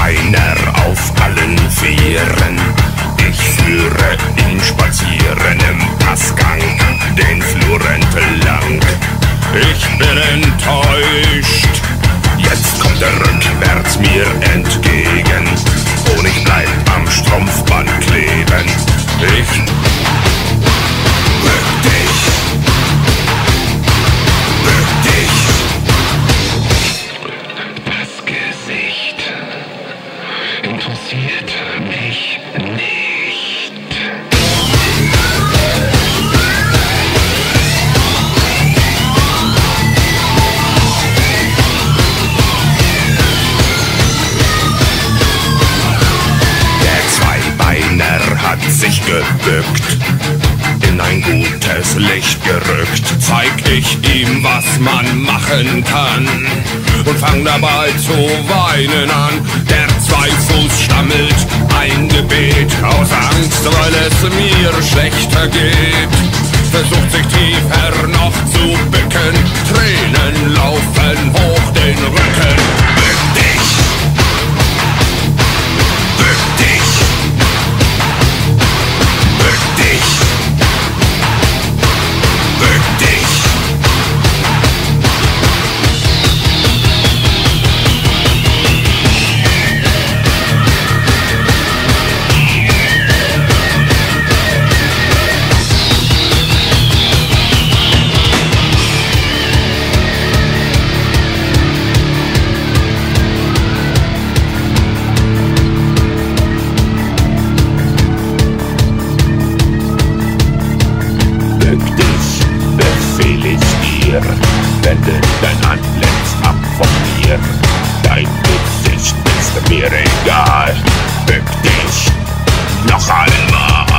Zweibeiner auf allen Vieren. Ich führe ihn spazieren im Passgang, den Flur entlang. Ich bin enttäuscht, jetzt kommt er rückwärts mir entgegen und ich bleib am Strumpfband kleben. Ich bück dich, bück dich. Das Gesicht interessiert mich nicht. Hat sich gebückt, in ein gutes Licht gerückt. Zeig ich ihm, was man machen kann und fang dabei zu weinen an. Der Zweifuß stammelt ein Gebet aus Angst, weil es mir schlechter geht. Versucht sich tiefer noch zu bücken, Tränen laufen hoch den Rücken. Bück dich! Bück dich! Bück dich! Bück dich! Bück dich, befehl ich dir, wende dein Antlitz ab von mir. Dein Gesicht ist mir egal, bück dich noch einmal.